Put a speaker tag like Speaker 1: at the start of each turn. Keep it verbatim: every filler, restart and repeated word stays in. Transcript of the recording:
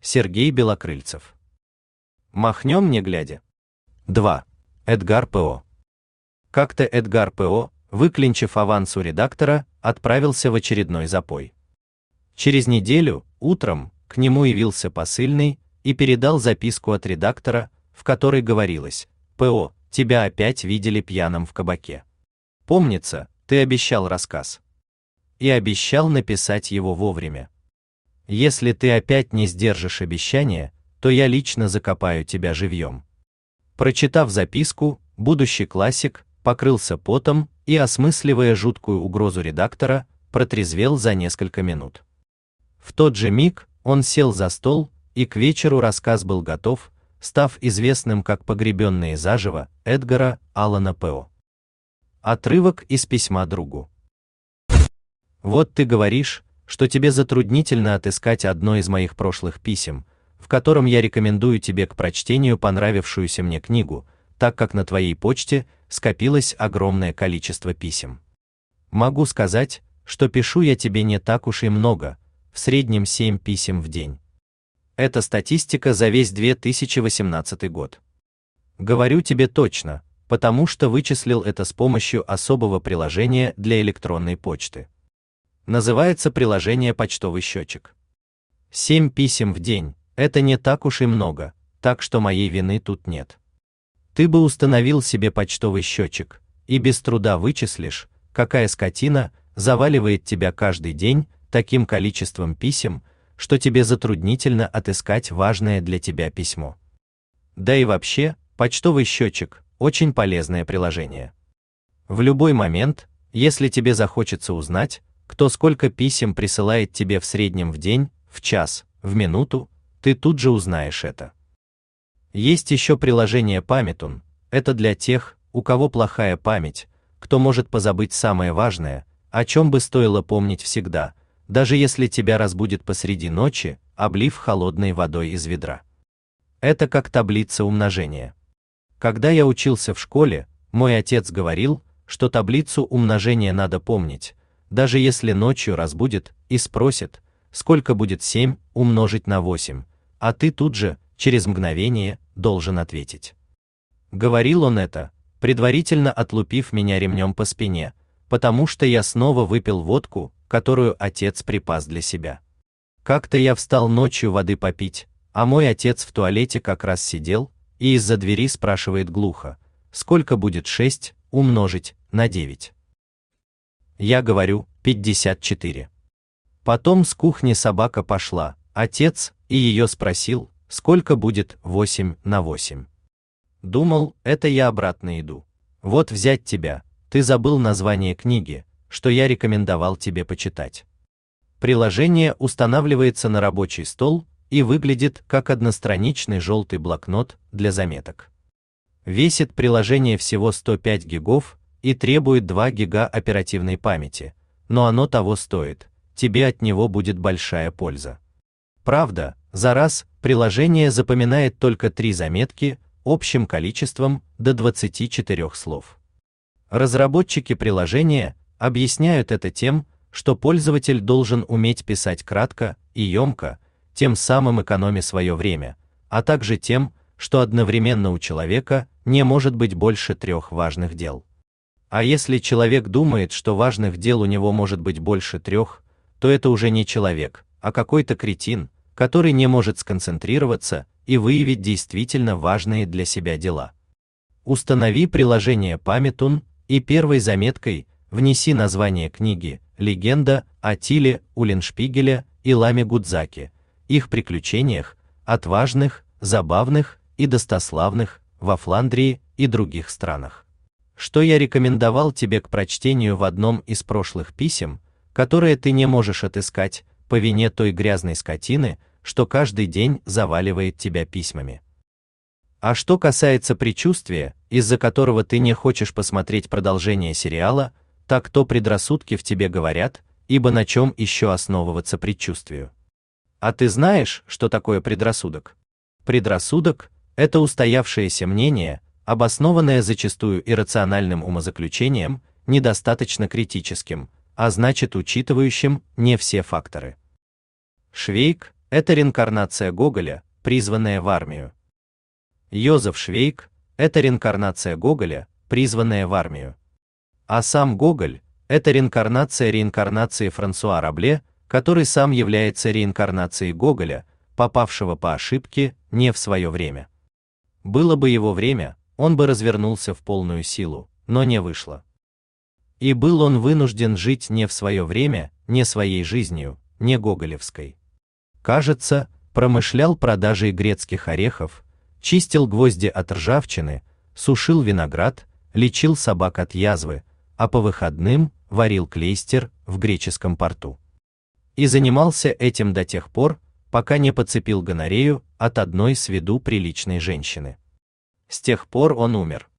Speaker 1: Сергей Белокрыльцев. Махнем не глядя. два. Эдгар По. Как-то Эдгар По, выклинчив аванс у редактора, отправился в очередной запой. Через неделю, утром, к нему явился посыльный и передал записку от редактора, в которой говорилось: «По, тебя опять видели пьяным в кабаке. Помнится, ты обещал рассказ. И обещал написать его вовремя. Если ты опять не сдержишь обещания, то я лично закопаю тебя живьем». Прочитав записку, будущий классик покрылся потом и, осмысливая жуткую угрозу редактора, протрезвел за несколько минут. В тот же миг он сел за стол, и к вечеру рассказ был готов, став известным как «Погребенные заживо» Эдгара Аллана По. Отрывок из письма другу. «Вот ты говоришь, что тебе затруднительно отыскать одно из моих прошлых писем, в котором я рекомендую тебе к прочтению понравившуюся мне книгу, так как на твоей почте скопилось огромное количество писем. Могу сказать, что пишу я тебе не так уж и много, в среднем семь писем в день. Это статистика за весь две тысячи восемнадцатый год. Говорю тебе точно, потому что вычислил это с помощью особого приложения для электронной почты. Называется приложение «Почтовый счетчик». Семь писем в день – это не так уж и много, так что моей вины тут нет. Ты бы установил себе почтовый счетчик, и без труда вычислишь, какая скотина заваливает тебя каждый день таким количеством писем, что тебе затруднительно отыскать важное для тебя письмо. Да и вообще, почтовый счетчик – очень полезное приложение. В любой момент, если тебе захочется узнать, кто сколько писем присылает тебе в среднем в день, в час, в минуту, ты тут же узнаешь это. Есть еще приложение Памятун, это для тех, у кого плохая память, кто может позабыть самое важное, о чем бы стоило помнить всегда, даже если тебя разбудит посреди ночи, облив холодной водой из ведра. Это как таблица умножения. Когда я учился в школе, мой отец говорил, что таблицу умножения надо помнить, даже если ночью разбудит и спросит, сколько будет семь умножить на восемь, а ты тут же, через мгновение, должен ответить. Говорил он это, предварительно отлупив меня ремнем по спине, потому что я снова выпил водку, которую отец припас для себя. Как-то я встал ночью воды попить, а мой отец в туалете как раз сидел, и из-за двери спрашивает глухо: сколько будет шесть умножить на девять? Я говорю: пятьдесят четыре. Потом с кухни собака пошла, отец, и ее спросил, сколько будет восемь на восемь. Думал, это я обратно иду. Вот взять тебя, ты забыл название книги, что я рекомендовал тебе почитать. Приложение устанавливается на рабочий стол и выглядит как одностраничный желтый блокнот для заметок. Весит приложение всего сто пять гигов и требует два гига оперативной памяти, но оно того стоит, тебе от него будет большая польза. Правда, за раз приложение запоминает только три заметки общим количеством до двадцати четырёх слов. Разработчики приложения объясняют это тем, что пользователь должен уметь писать кратко и емко, тем самым экономя свое время, а также тем, что одновременно у человека не может быть больше трех важных дел. А если человек думает, что важных дел у него может быть больше трех, то это уже не человек, а какой-то кретин, который не может сконцентрироваться и выявить действительно важные для себя дела. Установи приложение Памятун и первой заметкой внеси название книги «Легенда о Тиле Уллиншпигеле и Ламе Гудзаке, их приключениях, отважных, забавных и достославных во Фландрии и других странах», что я рекомендовал тебе к прочтению в одном из прошлых писем, которое ты не можешь отыскать по вине той грязной скотины, что каждый день заваливает тебя письмами. А что касается предчувствия, из-за которого ты не хочешь посмотреть продолжение сериала, так то предрассудки в тебе говорят, ибо на чем еще основываться предчувствию? А ты знаешь, что такое предрассудок? Предрассудок – это устоявшееся мнение, обоснованное зачастую иррациональным умозаключением, недостаточно критическим, а значит учитывающим не все факторы. Швейк, это реинкарнация Гоголя, призванная в армию. Йозеф Швейк – это реинкарнация Гоголя, призванная в армию. А сам Гоголь – это реинкарнация реинкарнации Франсуа Рабле, который сам является реинкарнацией Гоголя, попавшего по ошибке не в свое время. Было бы его время, он бы развернулся в полную силу, но не вышло. И был он вынужден жить не в свое время, не своей жизнью, не гоголевской. Кажется, промышлял продажей грецких орехов, чистил гвозди от ржавчины, сушил виноград, лечил собак от язвы, а по выходным варил клейстер в греческом порту. И занимался этим до тех пор, пока не подцепил гонорею от одной с виду приличной женщины. С тех пор он умер.